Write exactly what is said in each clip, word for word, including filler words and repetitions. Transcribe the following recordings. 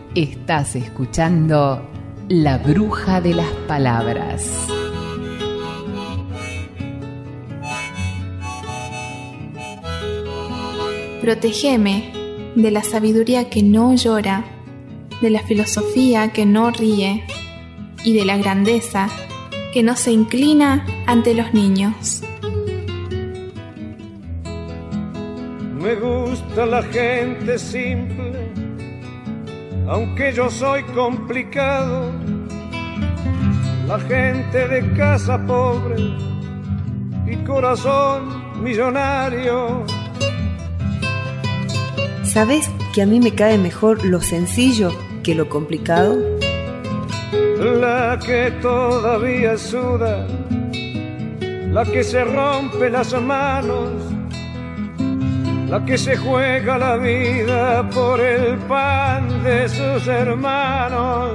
Estás escuchando La Bruja de las Palabras. Protégeme de la sabiduría que no llora, de la filosofía que no ríe y de la grandeza que no se inclina ante los niños. Me gusta la gente simple, aunque yo soy complicado. La gente de casa pobre y corazón millonario. ¿Sabes que a mí me cae mejor lo sencillo que lo complicado? La que todavía suda, la que se rompe las manos, la que se juega la vida por el pan de sus hermanos.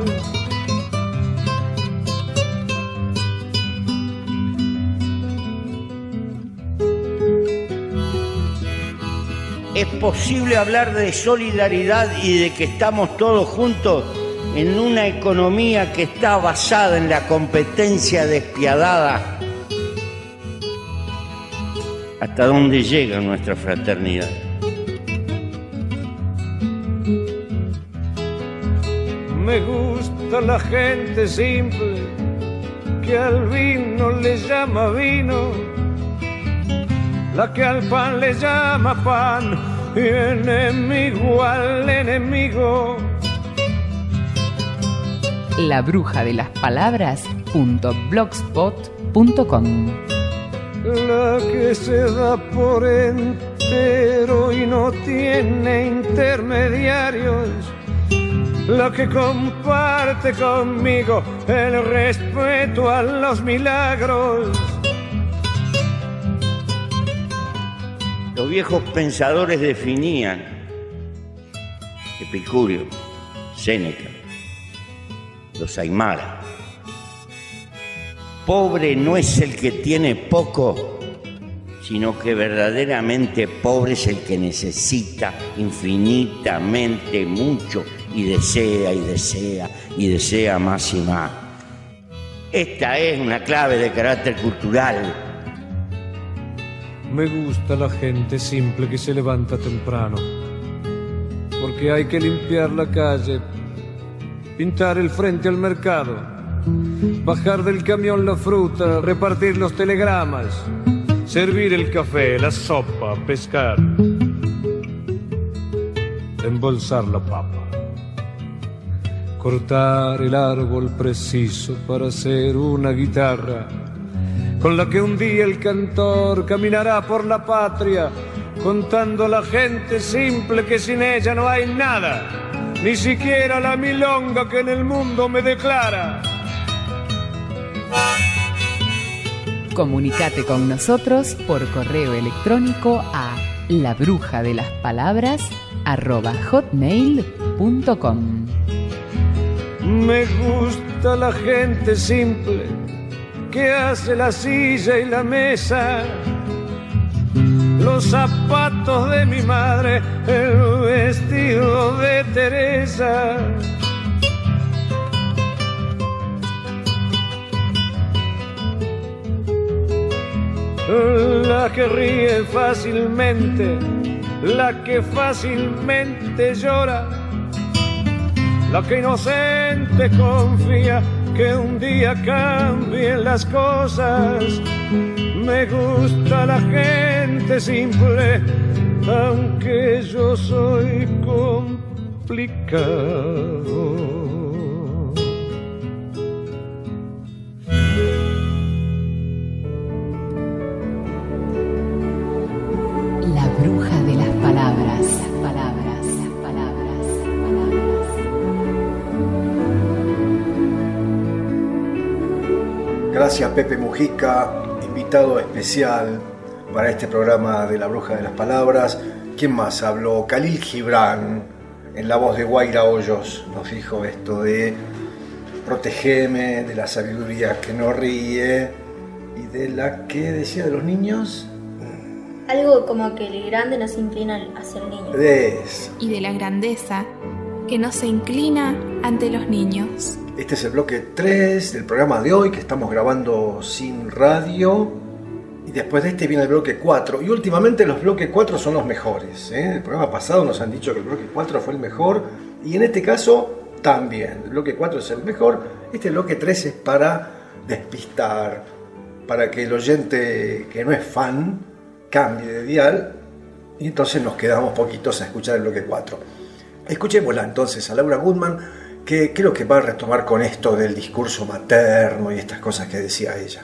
¿Es posible hablar de solidaridad y de que estamos todos juntos en una economía que está basada en la competencia despiadada? ¿Hasta dónde llega nuestra fraternidad? Me gusta la gente simple que al vino le llama vino, la que al pan le llama pan y enemigo al enemigo. La bruja de las palabras punto blogspot punto com. La que se da por entero y no tiene intermediarios, la que comparte conmigo el respeto a los milagros. Los viejos pensadores definían, Epicurio, Séneca, los Aymara: pobre no es el que tiene poco, sino que verdaderamente pobre es el que necesita infinitamente mucho y desea y desea y desea más y más. Esta es una clave de carácter cultural. Me gusta la gente simple que se levanta temprano, porque hay que limpiar la calle, pintar el frente al mercado, bajar del camión la fruta, repartir los telegramas, servir el café, la sopa, pescar, embolsar la papa, cortar el árbol preciso para hacer una guitarra, con la que un día el cantor caminará por la patria, contando a la gente simple que sin ella no hay nada, ni siquiera la milonga que en el mundo me declara. Comunicate con nosotros por correo electrónico a labrujadelaspalabras arroba hotmail punto com. Me gusta la gente simple que hace la silla y la mesa, los zapatos de mi madre, el vestido de Teresa. La que ríe fácilmente, la que fácilmente llora, la que inocente confía que un día cambien las cosas. Me gusta la gente simple, aunque yo soy complicado. La bruja de las palabras, palabras, palabras, palabras. Gracias, Pepe Mujica, invitado especial para este programa de La Bruja de las Palabras. ¿Quién más habló? Khalil Gibran, en la voz de Guaira Hoyos, nos dijo esto de protegeme de la sabiduría que no ríe y de la que decía de los niños. Algo como que el grande no se inclina hacia el niño. De eso. Y de la grandeza que no se inclina ante los niños. Este es el bloque tres del programa de hoy que estamos grabando sin radio. Y después de este viene el bloque cuatro. Y últimamente los bloques cuatro son los mejores, ¿eh? El programa pasado nos han dicho que el bloque cuatro fue el mejor. Y en este caso también. El bloque cuatro es el mejor. Este bloque tres es para despistar, para que el oyente que no es fan cambie de dial. Y entonces nos quedamos poquitos a escuchar el bloque cuatro. Escuchémosla entonces a Laura Goodman, que creo que va a retomar con esto del discurso materno y estas cosas que decía ella.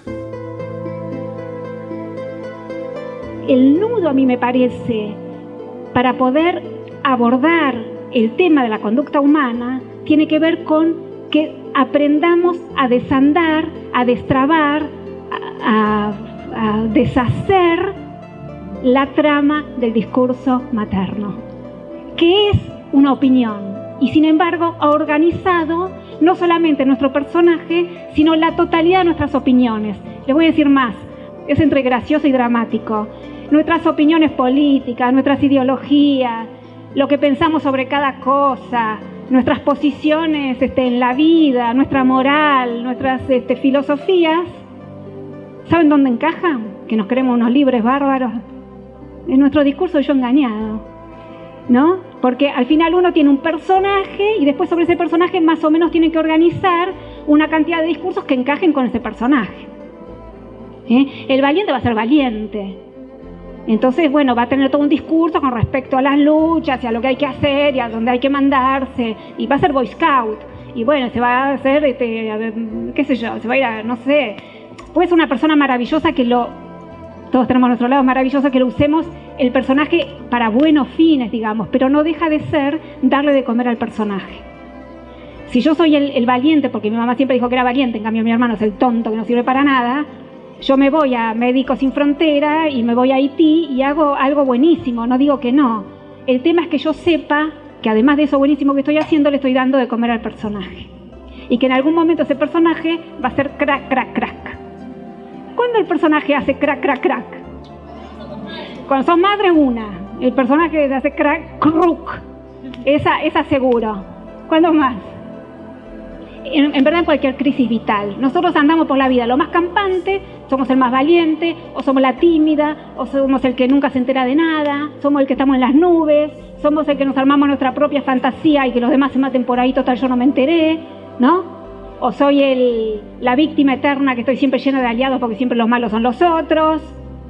El nudo, a mí me parece, para poder abordar el tema de la conducta humana, tiene que ver con que aprendamos a desandar, a destrabar, a, a, a deshacer la trama del discurso materno, que es una opinión. Y sin embargo ha organizado no solamente nuestro personaje, sino la totalidad de nuestras opiniones. Les voy a decir más, es entre gracioso y dramático. Nuestras opiniones políticas, nuestras ideologías, lo que pensamos sobre cada cosa, nuestras posiciones este, en la vida, nuestra moral, nuestras este, filosofías, ¿saben dónde encajan? Que nos creemos unos libres bárbaros. En nuestro discurso de yo engañado, ¿no? Porque al final uno tiene un personaje y después sobre ese personaje más o menos tiene que organizar una cantidad de discursos que encajen con ese personaje. ¿Eh? El valiente va a ser valiente. Entonces, bueno, va a tener todo un discurso con respecto a las luchas y a lo que hay que hacer y a dónde hay que mandarse. Y va a ser Boy Scout. Y bueno, se va a hacer, este, a ver, qué sé yo, se va a ir a, no sé. Puede ser una persona maravillosa que lo... Todos tenemos nuestro lado maravilloso, que lo usemos el personaje para buenos fines, digamos, pero no deja de ser darle de comer al personaje. Si yo soy el, el valiente, porque mi mamá siempre dijo que era valiente, en cambio mi hermano es el tonto que no sirve para nada, yo me voy a Médicos Sin Frontera y me voy a Haití y hago algo buenísimo, no digo que no. El tema es que yo sepa que además de eso buenísimo que estoy haciendo, le estoy dando de comer al personaje. Y que en algún momento ese personaje va a ser crack, crack, crack. ¿Cuándo el personaje hace crack, crack, crack? Cuando sos madre, una. El personaje hace crack, cruck. Esa, esa seguro. ¿Cuándo más? En, en verdad, en cualquier crisis vital. Nosotros andamos por la vida lo más campante, somos el más valiente, o somos la tímida, o somos el que nunca se entera de nada, somos el que estamos en las nubes, somos el que nos armamos nuestra propia fantasía y que los demás se maten por ahí, total yo no me enteré, ¿no? O soy el, la víctima eterna que estoy siempre llena de aliados porque siempre los malos son los otros.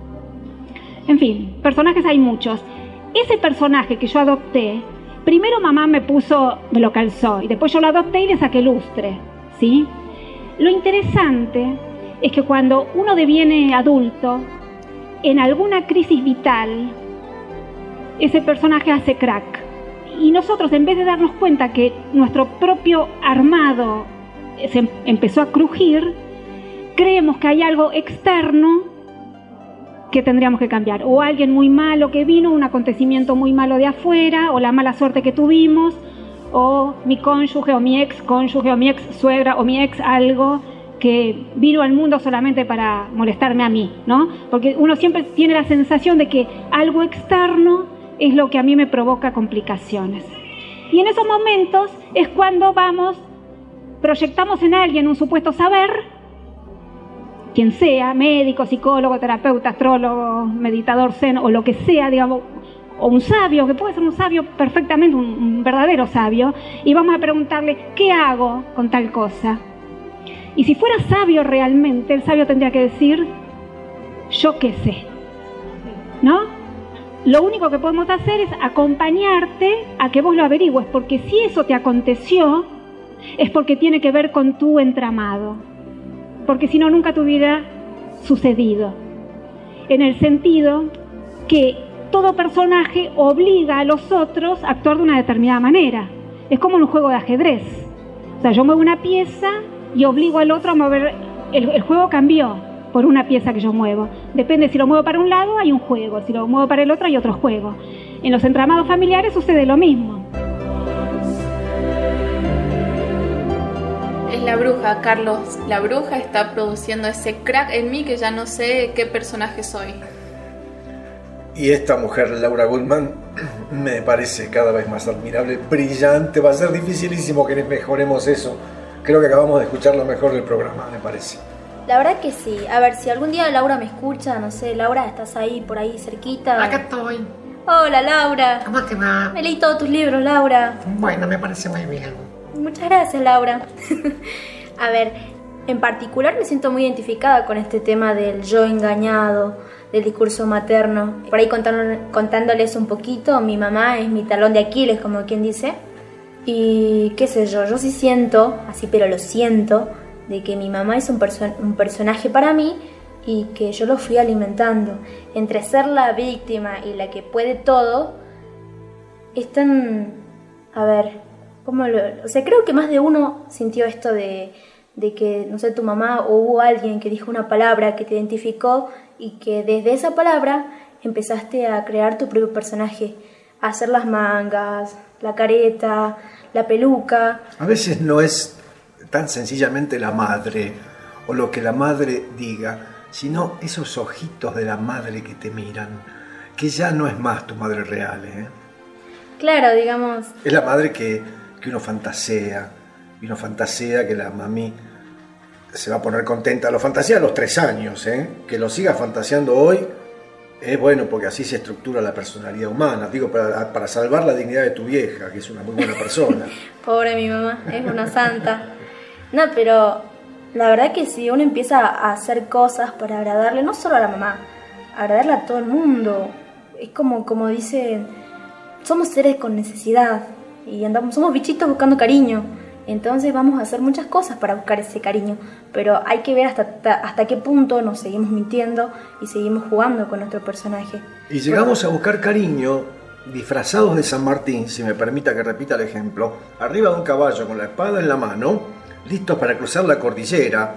En fin, personajes hay muchos. Ese personaje que yo adopté, primero mamá me puso, me lo calzó, y después yo lo adopté y le saqué lustre, ¿sí? Lo interesante es que cuando uno deviene adulto, en alguna crisis vital, ese personaje hace crack. Y nosotros, en vez de darnos cuenta que nuestro propio armado se empezó a crujir, creemos que hay algo externo que tendríamos que cambiar, o alguien muy malo que vino, un acontecimiento muy malo de afuera, o la mala suerte que tuvimos, o mi cónyuge, o mi ex cónyuge, o mi ex suegra, o mi ex algo que vino al mundo solamente para molestarme a mí, ¿no? Porque uno siempre tiene la sensación de que algo externo es lo que a mí me provoca complicaciones. Y en esos momentos es cuando vamos, proyectamos en alguien un supuesto saber, quien sea, médico, psicólogo, terapeuta, astrólogo, meditador zen o lo que sea, digamos, o un sabio, que puede ser un sabio perfectamente, un, un verdadero sabio, y vamos a preguntarle, ¿qué hago con tal cosa? Y si fuera sabio realmente, el sabio tendría que decir, yo qué sé, ¿no? Lo único que podemos hacer es acompañarte a que vos lo averigües, porque si eso te aconteció, es porque tiene que ver con tu entramado, porque si no nunca te hubiera sucedido, en el sentido que todo personaje obliga a los otros a actuar de una determinada manera. Es como en un juego de ajedrez, o sea, yo muevo una pieza y obligo al otro a mover, el, el juego cambió por una pieza que yo muevo, depende si lo muevo para un lado hay un juego, si lo muevo para el otro hay otro juego. En los entramados familiares sucede lo mismo. Es la bruja, Carlos. La bruja está produciendo ese crack en mí que ya no sé qué personaje soy. Y esta mujer, Laura Goldman, me parece cada vez más admirable, brillante. Va a ser dificilísimo que mejoremos eso. Creo que acabamos de escuchar lo mejor del programa, me parece. La verdad que sí. A ver, si algún día Laura me escucha, no sé, Laura, ¿estás ahí, por ahí, cerquita? Acá estoy. Hola, Laura. ¿Cómo te va? Me leí todos tus libros, Laura. Bueno, me parece muy bien. Muchas gracias, Laura. A ver, en particular me siento muy identificada con este tema del yo engañado, del discurso materno. Por ahí contando, contándoles un poquito, mi mamá es mi talón de Aquiles, como quien dice. Y qué sé yo, yo sí siento, así pero lo siento, de que mi mamá es un, perso- un personaje para mí y que yo lo fui alimentando. Entre ser la víctima y la que puede todo, es tan... A ver, ¿cómo lo...? O sea, creo que más de uno sintió esto de, de que, no sé, tu mamá o hubo alguien que dijo una palabra que te identificó y que desde esa palabra empezaste a crear tu propio personaje, a hacer las mangas, la careta, la peluca. A veces no es tan sencillamente la madre o lo que la madre diga, sino esos ojitos de la madre que te miran, que ya no es más tu madre real, ¿eh? Claro, digamos. Es la madre que, que uno fantasea, y uno fantasea que la mami se va a poner contenta. Lo fantasea a los tres años, ¿eh? Que lo siga fantaseando hoy es bueno, porque así se estructura la personalidad humana. Digo, para, para salvar la dignidad de tu vieja, que es una muy buena persona. Pobre mi mamá, es una santa. No, pero la verdad que si uno empieza a hacer cosas para agradarle, no solo a la mamá, agradarle a todo el mundo, es como, como dicen, somos seres con necesidad y andamos, somos bichitos buscando cariño. Entonces vamos a hacer muchas cosas para buscar ese cariño, pero hay que ver hasta, hasta qué punto nos seguimos mintiendo y seguimos jugando con nuestro personaje. Y llegamos a buscar cariño disfrazados de San Martín, si me permita que repita el ejemplo, arriba de un caballo con la espada en la mano, listos para cruzar la cordillera,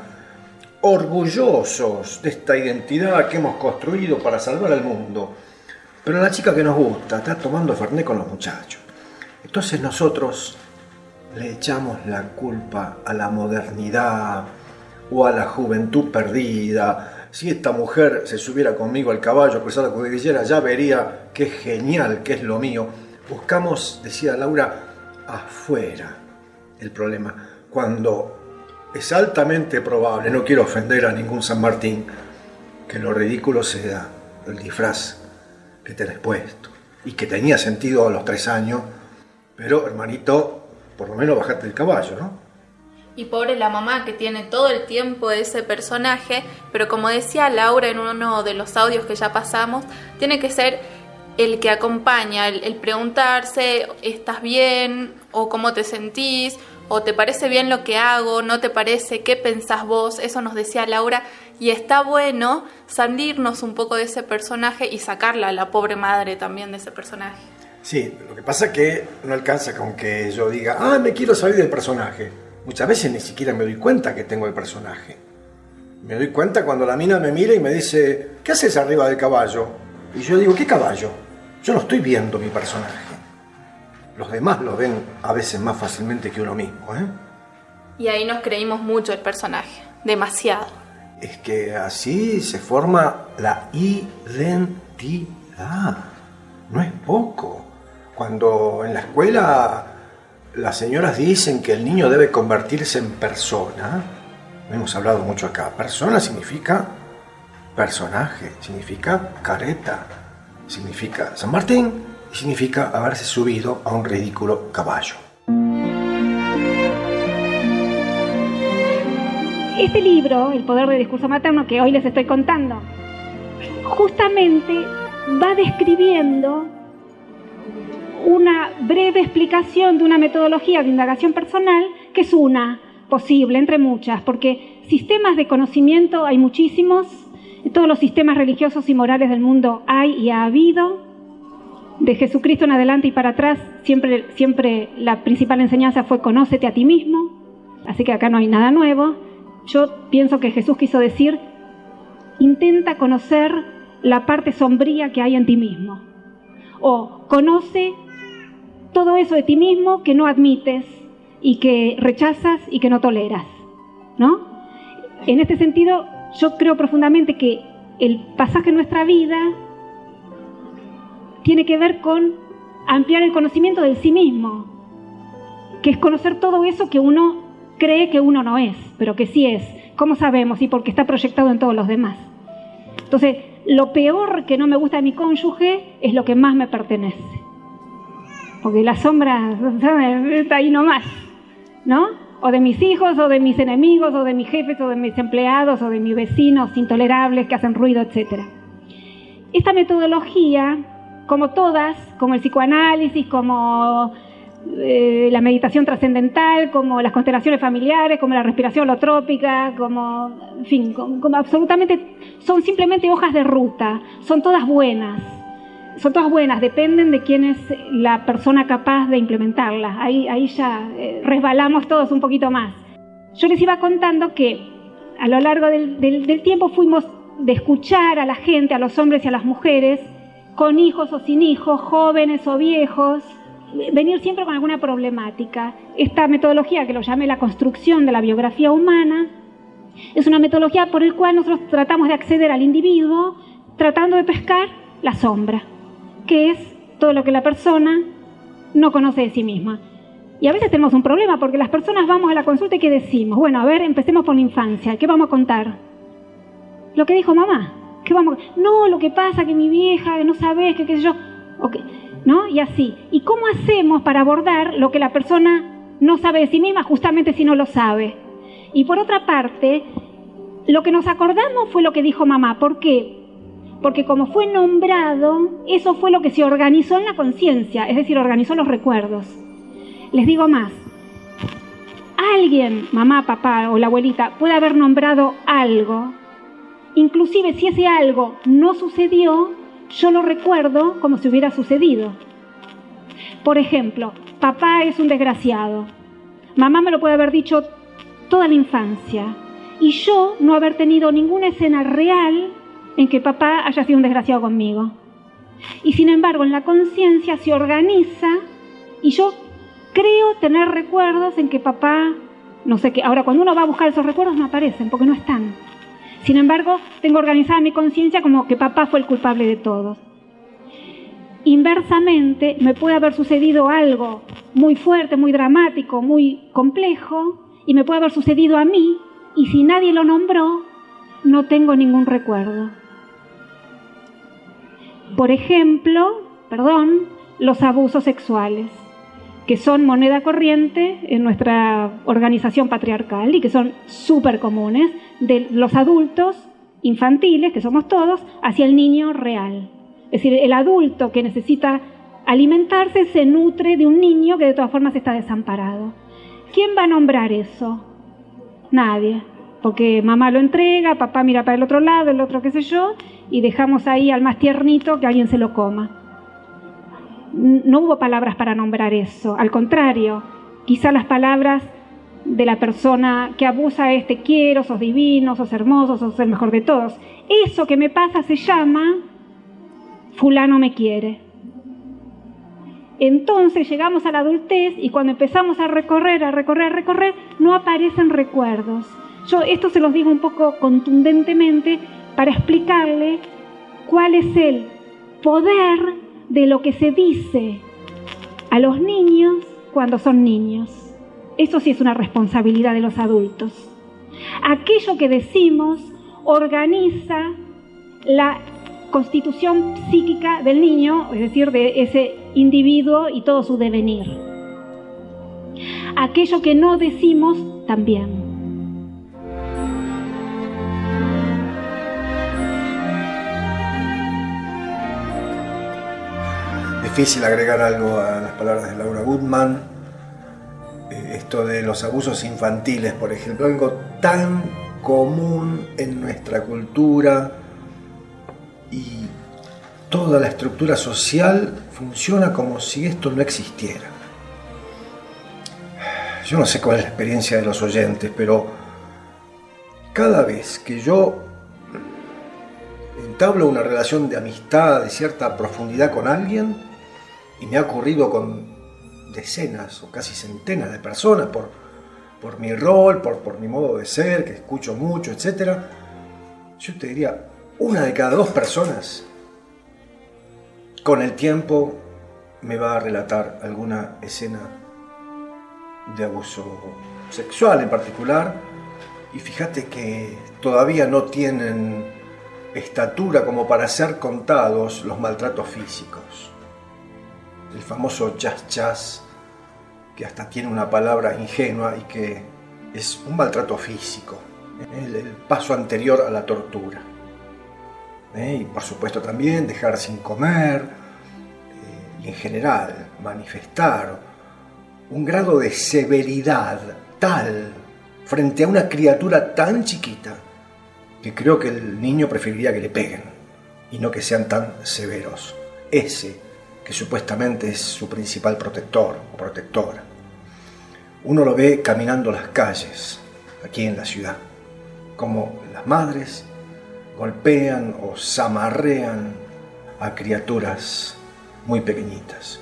orgullosos de esta identidad que hemos construido para salvar al mundo. Pero la chica que nos gusta está tomando fernet con los muchachos. Entonces nosotros le echamos la culpa a la modernidad o a la juventud perdida. Si esta mujer se subiera conmigo al caballo a cruzar la cordillera, ya vería qué genial, qué es lo mío. Buscamos, decía Laura, afuera el problema, cuando es altamente probable, no quiero ofender a ningún San Martín, que lo ridículo sea el disfraz que tenés puesto y que tenía sentido a los tres años, pero hermanito, por lo menos bajate del caballo, ¿no? Y pobre la mamá que tiene todo el tiempo ese personaje, pero como decía Laura en uno de los audios que ya pasamos, tiene que ser el que acompaña, el, el preguntarse, ¿estás bien? ¿O cómo te sentís? ¿O te parece bien lo que hago? ¿No te parece? ¿Qué pensás vos? Eso nos decía Laura. Y está bueno salirnos un poco de ese personaje y sacarla a la pobre madre también de ese personaje. Sí, lo que pasa es que no alcanza con que yo diga, ah, me quiero salir del personaje. Muchas veces ni siquiera me doy cuenta que tengo el personaje. Me doy cuenta cuando la mina me mira y me dice, ¿qué haces arriba del caballo? Y yo digo, ¿qué caballo? Yo no estoy viendo mi personaje. Los demás lo ven a veces más fácilmente que uno mismo, ¿eh? Y ahí nos creímos mucho el personaje, demasiado. Es que así se forma la identidad. No es poco. Cuando en la escuela las señoras dicen que el niño debe convertirse en persona, hemos hablado mucho acá, persona significa personaje, significa careta, significa San Martín y significa haberse subido a un ridículo caballo. Este libro, El poder del discurso materno, que hoy les estoy contando, justamente va describiendo una breve explicación de una metodología de indagación personal que es una posible entre muchas, porque sistemas de conocimiento hay muchísimos, en todos los sistemas religiosos y morales del mundo hay y ha habido. De Jesucristo en adelante y para atrás siempre, siempre la principal enseñanza fue conócete a ti mismo, así que acá no hay nada nuevo. Yo pienso que Jesús quiso decir, intenta conocer la parte sombría que hay en ti mismo, o conoce todo eso de ti mismo que no admites y que rechazas y que no toleras, ¿no? En este sentido, yo creo profundamente que el pasaje en nuestra vida tiene que ver con ampliar el conocimiento de sí mismo, que es conocer todo eso que uno cree que uno no es, pero que sí es. ¿Cómo sabemos? Y porque está proyectado en todos los demás. Entonces, lo peor que no me gusta de mi cónyuge es lo que más me pertenece. Porque la sombra, ¿sabes?, está ahí nomás, ¿no? O de mis hijos, o de mis enemigos, o de mis jefes, o de mis empleados, o de mis vecinos intolerables que hacen ruido, etcétera. Esta metodología, como todas, como el psicoanálisis, como eh, la meditación trascendental, como las constelaciones familiares, como la respiración holotrópica, como, en fin, como, como absolutamente, son simplemente hojas de ruta, son todas buenas. Son todas buenas, dependen de quién es la persona capaz de implementarlas. Ahí, ahí ya eh, resbalamos todos un poquito más. Yo les iba contando que a lo largo del, del, del tiempo fuimos de escuchar a la gente, a los hombres y a las mujeres, con hijos o sin hijos, jóvenes o viejos, venir siempre con alguna problemática. Esta metodología, que lo llamé la construcción de la biografía humana, es una metodología por la cual nosotros tratamos de acceder al individuo tratando de pescar la sombra, que es todo lo que la persona no conoce de sí misma. Y a veces tenemos un problema porque las personas vamos a la consulta y ¿qué decimos? Bueno, a ver, empecemos por la infancia. ¿Qué vamos a contar? Lo que dijo mamá. ¿Qué vamos a... No, lo que pasa que mi vieja, que no sabes, que qué sé yo, okay, ¿no? Y así. ¿Y cómo hacemos para abordar lo que la persona no sabe de sí misma, justamente si no lo sabe? Y por otra parte, lo que nos acordamos fue lo que dijo mamá. ¿Por qué? Porque como fue nombrado, eso fue lo que se organizó en la conciencia, es decir, organizó los recuerdos. Les digo más, alguien, mamá, papá o la abuelita, puede haber nombrado algo, inclusive si ese algo no sucedió, yo lo recuerdo como si hubiera sucedido. Por ejemplo, papá es un desgraciado, mamá me lo puede haber dicho toda la infancia, y yo no haber tenido ninguna escena real en que papá haya sido un desgraciado conmigo. Y sin embargo, en la conciencia se organiza y yo creo tener recuerdos en que papá, no sé qué, ahora cuando uno va a buscar esos recuerdos no aparecen porque no están. Sin embargo, tengo organizada mi conciencia como que papá fue el culpable de todo. Inversamente, me puede haber sucedido algo muy fuerte, muy dramático, muy complejo, y me puede haber sucedido a mí, y si nadie lo nombró, no tengo ningún recuerdo. Por ejemplo, perdón, los abusos sexuales, que son moneda corriente en nuestra organización patriarcal y que son súper comunes, de los adultos infantiles, que somos todos, hacia el niño real. Es decir, el adulto que necesita alimentarse se nutre de un niño que de todas formas está desamparado. ¿Quién va a nombrar eso? Nadie. Porque mamá lo entrega, papá mira para el otro lado, el otro qué sé yo, y dejamos ahí al más tiernito que alguien se lo coma. No hubo palabras para nombrar eso, al contrario, quizá las palabras de la persona que abusa es te quiero, sos divino, sos hermoso, sos el mejor de todos. Eso que me pasa se llama fulano me quiere. Entonces llegamos a la adultez y cuando empezamos a recorrer, a recorrer, a recorrer, no aparecen recuerdos. Yo esto se los digo un poco contundentemente para explicarle cuál es el poder de lo que se dice a los niños cuando son niños. Eso sí es una responsabilidad de los adultos. Aquello que decimos organiza la constitución psíquica del niño, es decir, de ese individuo y todo su devenir. Aquello que no decimos también. Difícil agregar algo a las palabras de Laura Gutman. Eh, esto de los abusos infantiles, por ejemplo, algo tan común en nuestra cultura y toda la estructura social funciona como si esto no existiera. Yo no sé cuál es la experiencia de los oyentes, pero cada vez que yo entablo una relación de amistad de cierta profundidad con alguien, y me ha ocurrido con decenas o casi centenas de personas por, por mi rol, por, por mi modo de ser, que escucho mucho, etcétera, yo te diría, una de cada dos personas con el tiempo me va a relatar alguna escena de abuso sexual en particular, y fíjate que todavía no tienen estatura como para ser contados los maltratos físicos. El famoso chas chas, que hasta tiene una palabra ingenua y que es un maltrato físico, el, el paso anterior a la tortura. ¿Eh? Y por supuesto también dejar sin comer, eh, y en general manifestar un grado de severidad tal frente a una criatura tan chiquita que creo que el niño preferiría que le peguen y no que sean tan severos. Ese que supuestamente es su principal protector o protectora. Uno lo ve caminando las calles, aquí en la ciudad, como las madres golpean o zamarrean a criaturas muy pequeñitas.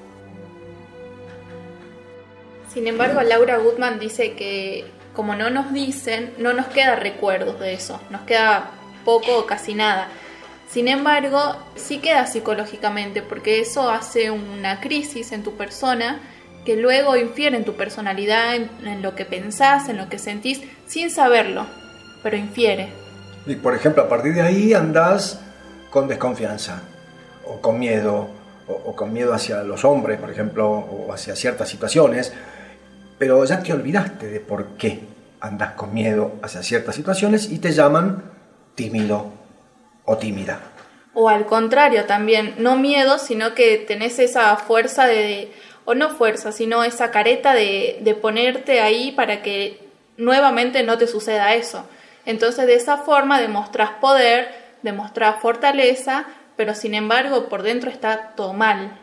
Sin embargo, Laura Gutman dice que como no nos dicen, no nos queda recuerdos de eso, nos queda poco o casi nada. Sin embargo, sí queda psicológicamente, porque eso hace una crisis en tu persona que luego infiere en tu personalidad, en, en lo que pensás, en lo que sentís, sin saberlo, pero infiere. Y por ejemplo, a partir de ahí andás con desconfianza, o con miedo, o, o con miedo hacia los hombres, por ejemplo, o hacia ciertas situaciones, pero ya te olvidaste de por qué andás con miedo hacia ciertas situaciones y te llaman tímido o tímida. O al contrario también, no miedo, sino que tenés esa fuerza de, o no fuerza, sino esa careta de, de ponerte ahí para que nuevamente no te suceda eso. Entonces de esa forma demostrás poder, demostrás fortaleza, pero sin embargo por dentro está todo mal.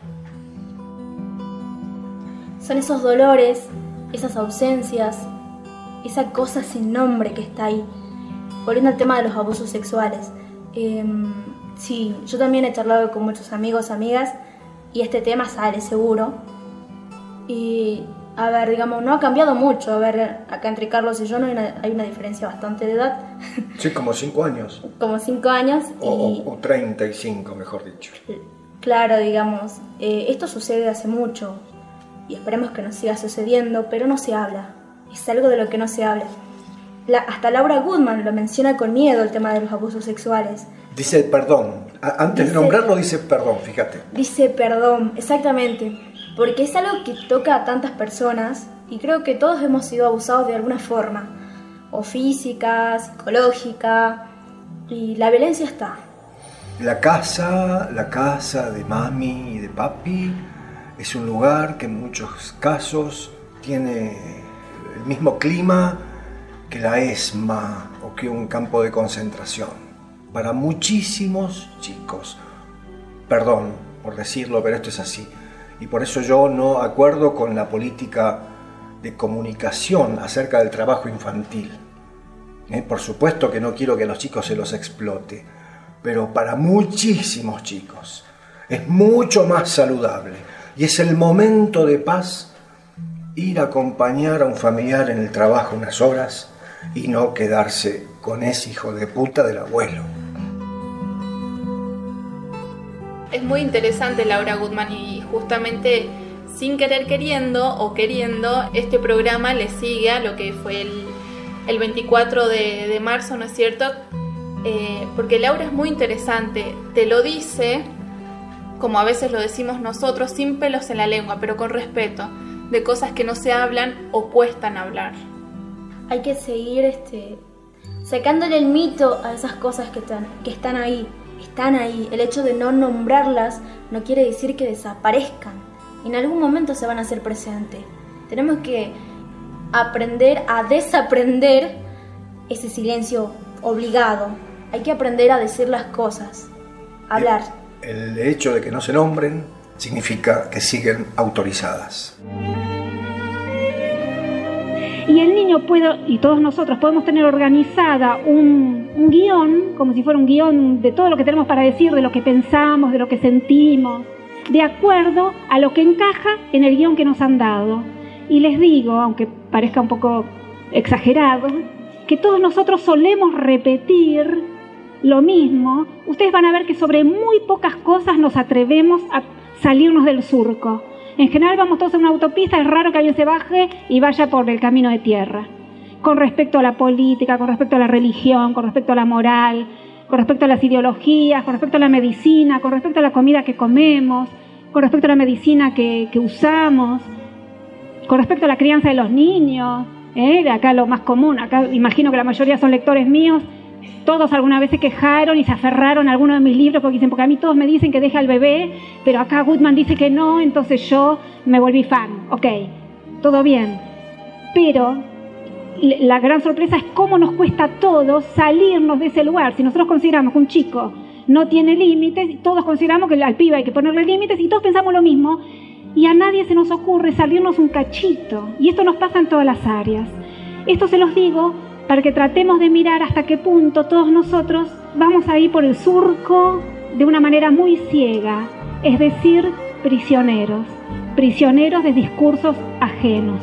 Son esos dolores, esas ausencias, esa cosa sin nombre que está ahí. Volviendo al tema de los abusos sexuales. Eh, sí, yo también he charlado con muchos amigos, amigas, y este tema sale seguro. Y, a ver, digamos, no ha cambiado mucho. A ver, acá entre Carlos y yo no hay una, hay una diferencia bastante de edad. Sí, como cinco años. Como cinco años. O, y, o, o treinta y cinco, mejor dicho. Claro, digamos, eh, esto sucede hace mucho. Y esperemos que nos siga sucediendo, pero no se habla. Es algo de lo que no se habla. La, hasta Laura Gutman lo menciona con miedo, el tema de los abusos sexuales. Dice perdón. A, antes dice, de nombrarlo dice perdón, fíjate. Dice perdón, exactamente. Porque es algo que toca a tantas personas y creo que todos hemos sido abusados de alguna forma. O física, psicológica. Y la violencia está. La casa, la casa de mami y de papi es un lugar que en muchos casos tiene el mismo clima que la ESMA o que un campo de concentración. Para muchísimos chicos, perdón por decirlo, pero esto es así. Y por eso yo no acuerdo con la política de comunicación acerca del trabajo infantil. ¿Eh? Por supuesto que no quiero que a los chicos se los explote, pero para muchísimos chicos es mucho más saludable y es el momento de paz ir a acompañar a un familiar en el trabajo unas horas y no quedarse con ese hijo de puta del abuelo. Es muy interesante Laura Gutman y justamente sin querer queriendo o queriendo este programa le sigue a lo que fue el, el veinticuatro de, de marzo, ¿no es cierto? Eh, porque Laura es muy interesante, te lo dice, como a veces lo decimos nosotros, sin pelos en la lengua, pero con respeto, de cosas que no se hablan o cuestan hablar. Hay que seguir este, sacándole el mito a esas cosas que están, que están ahí, están ahí. El hecho de no nombrarlas no quiere decir que desaparezcan. En algún momento se van a hacer presentes. Tenemos que aprender a desaprender ese silencio obligado. Hay que aprender a decir las cosas, hablar. El, el hecho de que no se nombren significa que siguen autorizadas. Y el niño puede, y todos nosotros podemos tener organizada un, un guión, como si fuera un guión de todo lo que tenemos para decir, de lo que pensamos, de lo que sentimos, de acuerdo a lo que encaja en el guión que nos han dado. Y les digo, aunque parezca un poco exagerado, que todos nosotros solemos repetir lo mismo, ustedes van a ver que sobre muy pocas cosas nos atrevemos a salirnos del surco. En general vamos todos en una autopista, es raro que alguien se baje y vaya por el camino de tierra. Con respecto a la política, con respecto a la religión, con respecto a la moral, con respecto a las ideologías, con respecto a la medicina, con respecto a la comida que comemos, con respecto a la medicina que, que usamos, con respecto a la crianza de los niños, ¿eh? De acá lo más común, acá imagino que la mayoría son lectores míos, todos alguna vez se quejaron y se aferraron a alguno de mis libros porque dicen, porque a mí todos me dicen que deje al bebé, pero acá Goodman dice que no, entonces yo me volví fan. Ok, todo bien, pero la gran sorpresa es cómo nos cuesta a todos salirnos de ese lugar. Si nosotros consideramos que un chico no tiene límites, todos consideramos que al pibe hay que ponerle límites y todos pensamos lo mismo, y a nadie se nos ocurre salirnos un cachito, y esto nos pasa en todas las áreas. Esto se los digo para que tratemos de mirar hasta qué punto todos nosotros vamos a ir por el surco de una manera muy ciega, es decir, prisioneros, prisioneros de discursos ajenos.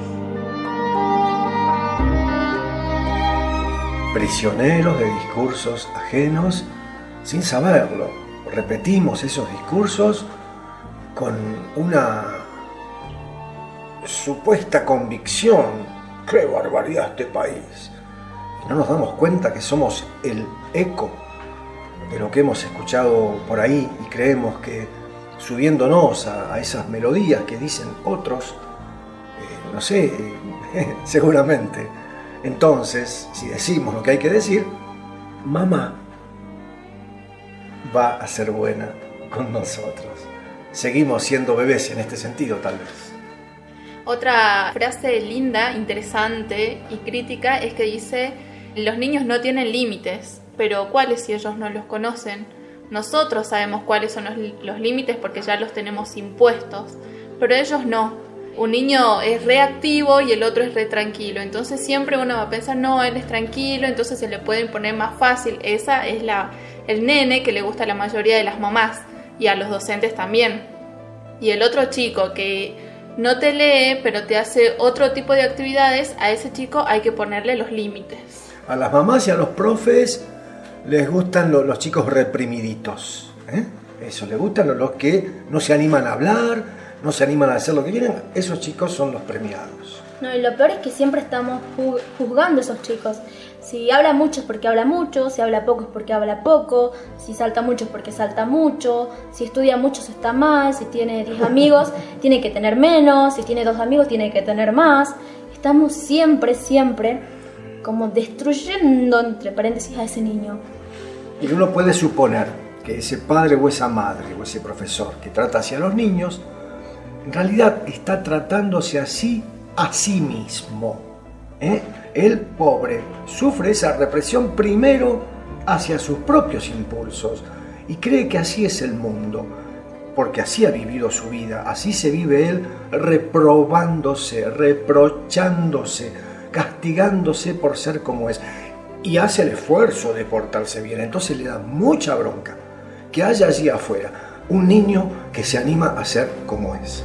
Prisioneros de discursos ajenos sin saberlo. Repetimos esos discursos con una supuesta convicción. ¡Qué barbaridad este país! Y no nos damos cuenta que somos el eco de lo que hemos escuchado por ahí y creemos que subiéndonos a, a esas melodías que dicen otros, eh, no sé, eh, seguramente. Entonces, si decimos lo que hay que decir, mamá va a ser buena con nosotros. Seguimos siendo bebés en este sentido, tal vez. Otra frase linda, interesante y crítica es que dice: los niños no tienen límites, pero ¿cuáles si ellos no los conocen? Nosotros sabemos cuáles son los, los límites porque ya los tenemos impuestos, pero ellos no. Un niño es reactivo y el otro es re tranquilo, entonces siempre uno va a pensar, no, él es tranquilo, entonces se le puede imponer más fácil. Esa es la, el nene que le gusta a la mayoría de las mamás y a los docentes también. Y el otro chico que no te lee, pero te hace otro tipo de actividades, a ese chico hay que ponerle los límites. A las mamás y a los profes les gustan los, los chicos reprimiditos, ¿eh? Eso, les gustan los que no se animan a hablar, no se animan a hacer lo que quieren. Esos chicos son los premiados. No, y lo peor es que siempre estamos juzgando a esos chicos. Si habla mucho es porque habla mucho, si habla poco es porque habla poco, si salta mucho es porque salta mucho, si estudia mucho se está mal, si tiene diez amigos tiene que tener menos, si tiene dos amigos tiene que tener más. Estamos siempre, siempre como destruyendo, entre paréntesis, a ese niño. Y uno puede suponer que ese padre o esa madre o ese profesor que trata hacia los niños en realidad está tratándose así a sí mismo, ¿eh? El pobre sufre esa represión primero hacia sus propios impulsos y cree que así es el mundo, porque así ha vivido su vida, así se vive él, reprobándose, reprochándose, castigándose por ser como es, y hace el esfuerzo de portarse bien. Entonces le da mucha bronca que haya allí afuera un niño que se anima a ser como es.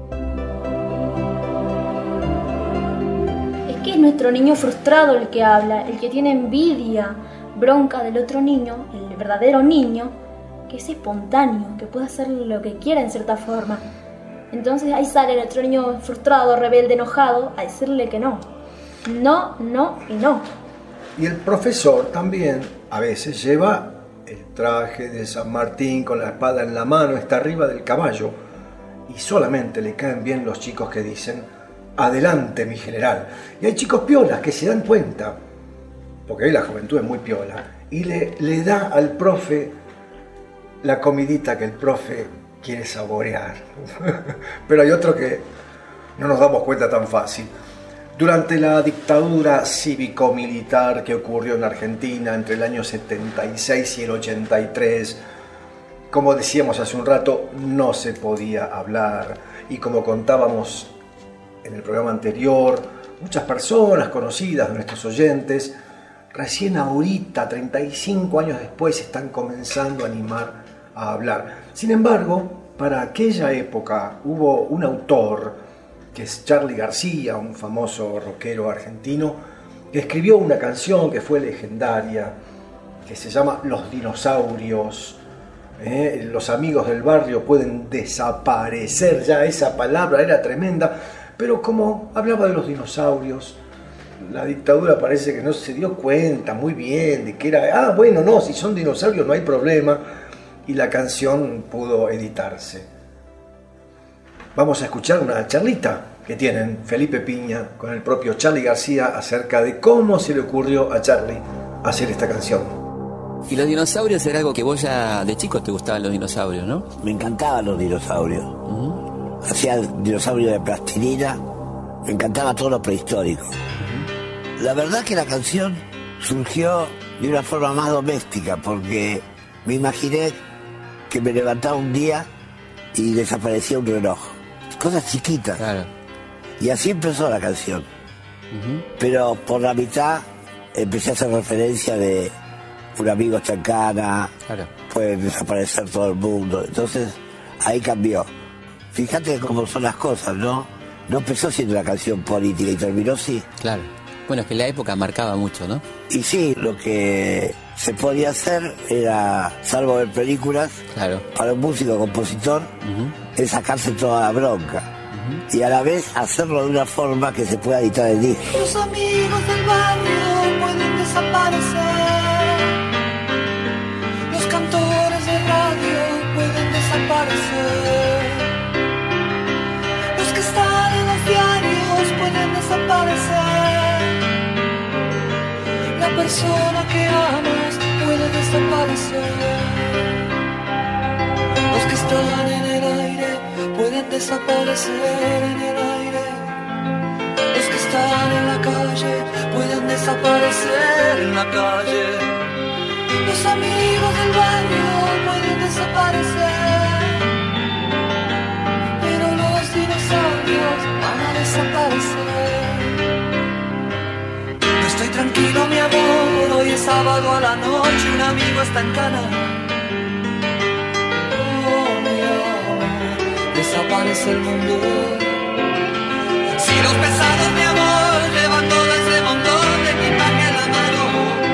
Es nuestro niño frustrado el que habla, el que tiene envidia, bronca del otro niño, el verdadero niño, que es espontáneo, que puede hacer lo que quiera en cierta forma. Entonces ahí sale el otro niño frustrado, rebelde, enojado, a decirle que no. No, no y no. Y el profesor también a veces lleva el traje de San Martín con la espada en la mano, está arriba del caballo, y solamente le caen bien los chicos que dicen: adelante, mi general. Y hay chicos piolas que se dan cuenta, porque hoy la juventud es muy piola, y le, le da al profe la comidita que el profe quiere saborear. Pero hay otro que no nos damos cuenta tan fácil. Durante la dictadura cívico-militar que ocurrió en Argentina entre el año setenta y seis y el ochenta y tres, como decíamos hace un rato, no se podía hablar. Y como contábamos en el programa anterior, muchas personas conocidas de nuestros oyentes, recién ahorita, treinta y cinco años después, están comenzando a animar a hablar. Sin embargo, para aquella época hubo un autor, que es Charly García, un famoso rockero argentino, que escribió una canción que fue legendaria que se llama Los dinosaurios. ¿eh? Los amigos del barrio pueden desaparecer, ya esa palabra era tremenda, pero como hablaba de los dinosaurios, la dictadura parece que no se dio cuenta muy bien de que era, ah, bueno, no, si son dinosaurios no hay problema, y la canción pudo editarse. Vamos a escuchar una charlita que tienen Felipe Piña con el propio Charly García acerca de cómo se le ocurrió a Charly hacer esta canción. Y los dinosaurios era algo que vos ya de chico te gustaban los dinosaurios, ¿no? Me encantaban los dinosaurios. Uh-huh. Hacía el dinosaurio de plastilina, me encantaba todo lo prehistórico. Uh-huh. La verdad que la canción surgió de una forma más doméstica, porque me imaginé que me levantaba un día y desaparecía un reloj. Cosas chiquitas. Claro. Y así empezó la canción. Uh-huh. Pero por la mitad empecé a hacer referencia de un amigo está en cana, claro. Puede desaparecer todo el mundo. Entonces ahí cambió. Fíjate cómo son las cosas, ¿no? No empezó siendo una canción política y terminó sí. Claro. Bueno, es que la época marcaba mucho, ¿no? Y sí, lo que se podía hacer era, salvo ver películas, claro. Para un músico compositor, uh-huh. Es sacarse toda la bronca. Uh-huh. Y a la vez hacerlo de una forma que se pueda editar el disco. Los amigos del barrio pueden desaparecer. Los cantores de radio pueden desaparecer. Los que están en los diarios pueden desaparecer. La persona que amas puede desaparecer. Los que están en el aire pueden desaparecer en el aire. Los que están en la calle pueden desaparecer en la calle. Los amigos del barrio pueden desaparecer, pero los dinosaurios van a desaparecer. No estoy tranquilo, mi amor, hoy es sábado a la noche, un amigo está en cana. Oh, mi amor, desaparece el mundo. Si los pesados, mi amor, llevan todo ese montón de equipaje en la mano.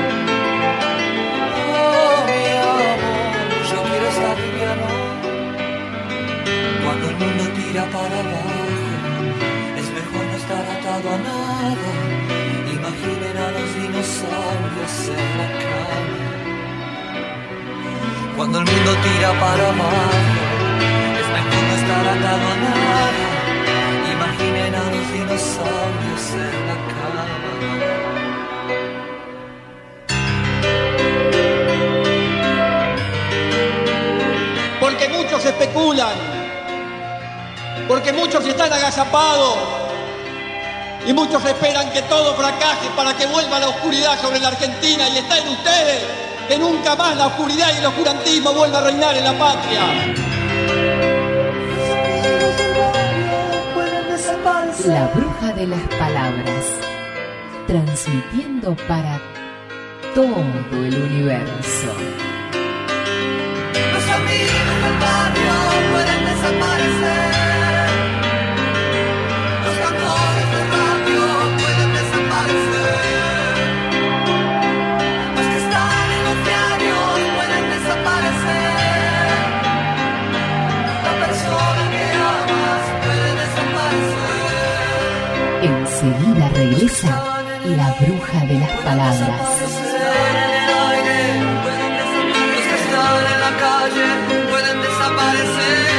Oh, mi amor, yo quiero estar liviano. Cuando el mundo tira para abajo, es mejor no estar atado a nada. Imaginen a los dinosaurios en la cama. Cuando el mundo tira para abajo, es mejor no estar atado a nada. Imaginen a los dinosaurios en la cama. Porque muchos especulan, porque muchos están agazapados y muchos esperan que todo fracase para que vuelva la oscuridad sobre la Argentina, y está en ustedes que nunca más la oscuridad y el oscurantismo vuelva a reinar en la patria. La bruja de las palabras, transmitiendo para todo el universo. Los amigos del barrio pueden desaparecer. Los cantores de radio pueden desaparecer. Los que están en los diarios pueden desaparecer. La persona que amas puede desaparecer. Enseguida regresa la bruja de las palabras. Los que están en la calle pueden desaparecer.